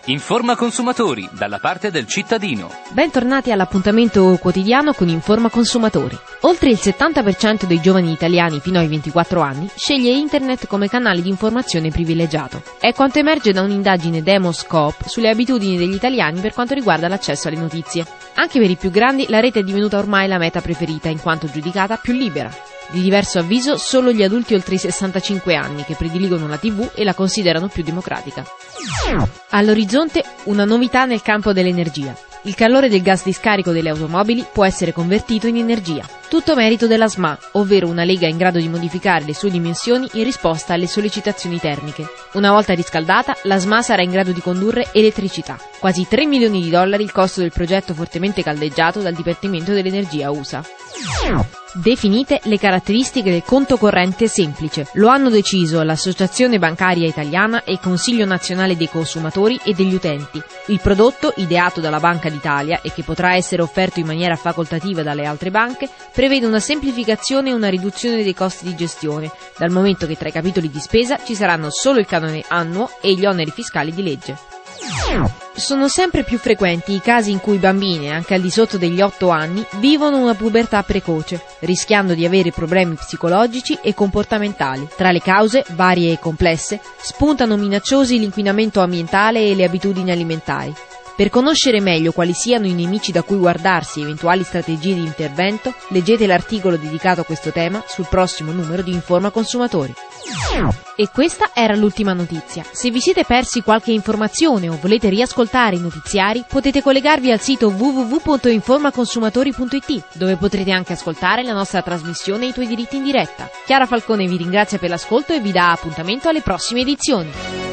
Informa Consumatori, dalla parte del cittadino. Bentornati all'appuntamento quotidiano con Informa Consumatori. Oltre il 70% dei giovani italiani fino ai 24 anni sceglie Internet come canale di informazione privilegiato. È quanto emerge da un'indagine Demoscope sulle abitudini degli italiani per quanto riguarda l'accesso alle notizie. Anche per i più grandi la rete è divenuta ormai la meta preferita in quanto giudicata più libera. Di diverso avviso solo gli adulti oltre i 65 anni che prediligono la TV e la considerano più democratica. All'orizzonte una novità nel campo dell'energia. Il calore del gas di scarico delle automobili può essere convertito in energia. Tutto merito della SMA, ovvero una lega in grado di modificare le sue dimensioni in risposta alle sollecitazioni termiche. Una volta riscaldata, la SMA sarà in grado di condurre elettricità. Quasi $3 milioni il costo del progetto fortemente caldeggiato dal Dipartimento dell'Energia USA. Definite le caratteristiche del conto corrente semplice. Lo hanno deciso l'Associazione Bancaria Italiana e il Consiglio Nazionale dei Consumatori e degli Utenti. Il prodotto, ideato dalla Banca d'Italia e che potrà essere offerto in maniera facoltativa dalle altre banche, prevede una semplificazione e una riduzione dei costi di gestione, dal momento che tra i capitoli di spesa ci saranno solo il canone annuo e gli oneri fiscali di legge. Sono sempre più frequenti i casi in cui bambine, anche al di sotto degli 8 anni, vivono una pubertà precoce, rischiando di avere problemi psicologici e comportamentali. Tra le cause, varie e complesse, spuntano minacciosi l'inquinamento ambientale e le abitudini alimentari. Per conoscere meglio quali siano i nemici da cui guardarsi e eventuali strategie di intervento, leggete l'articolo dedicato a questo tema sul prossimo numero di Informa Consumatori. E questa era l'ultima notizia. Se vi siete persi qualche informazione o volete riascoltare i notiziari, potete collegarvi al sito www.informaconsumatori.it, dove potrete anche ascoltare la nostra trasmissione I tuoi diritti in diretta. Chiara Falcone vi ringrazia per l'ascolto e vi dà appuntamento alle prossime edizioni.